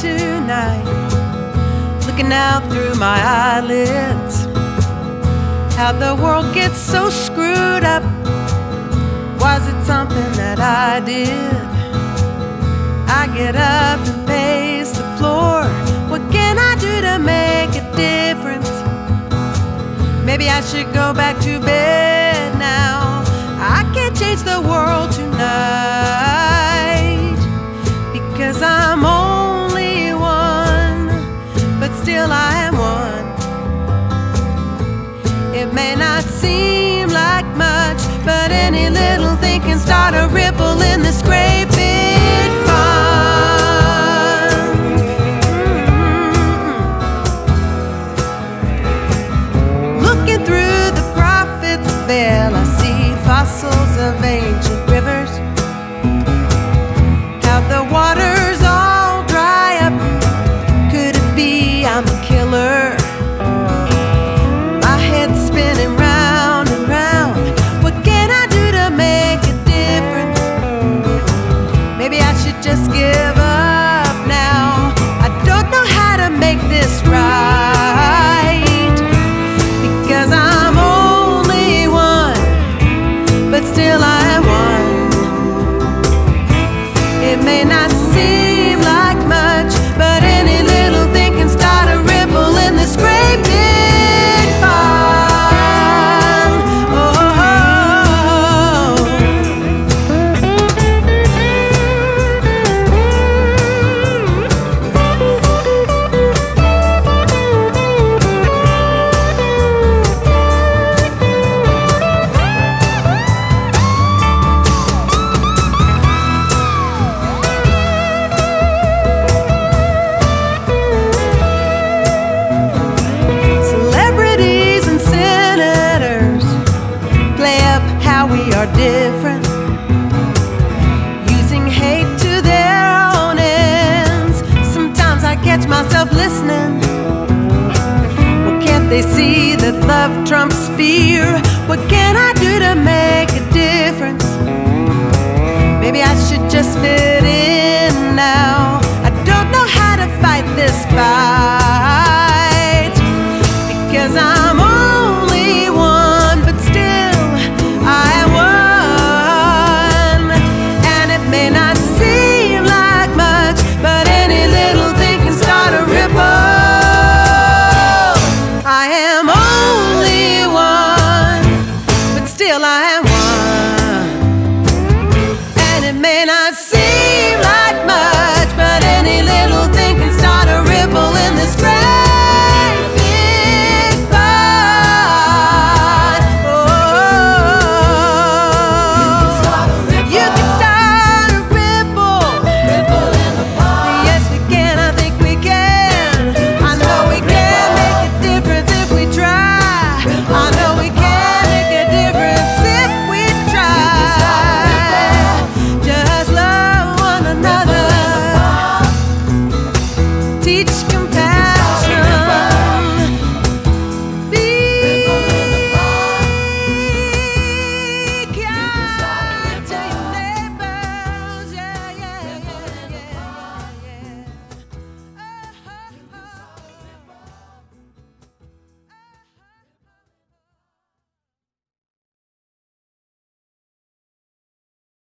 tonight, looking out through my eyelids. How the world gets so screwed up. Was it something that I did? I get up and pace the floor. What can I do to make a difference? Maybe I should go back to bed now. I can't change the world tonight, because I'm only one, but still I am one. It may not seem like much, but any little thing can start a ripple in this great big pond. Looking through the prophet's veil, I see fossils of ancient rivers. How the waters all dry up. Could it be I'm the killer? My head's spinning round and round. What can I do to make a difference? Maybe I should just give up now. I don't know how to make this right, because I'm only one, but still I am one. It may not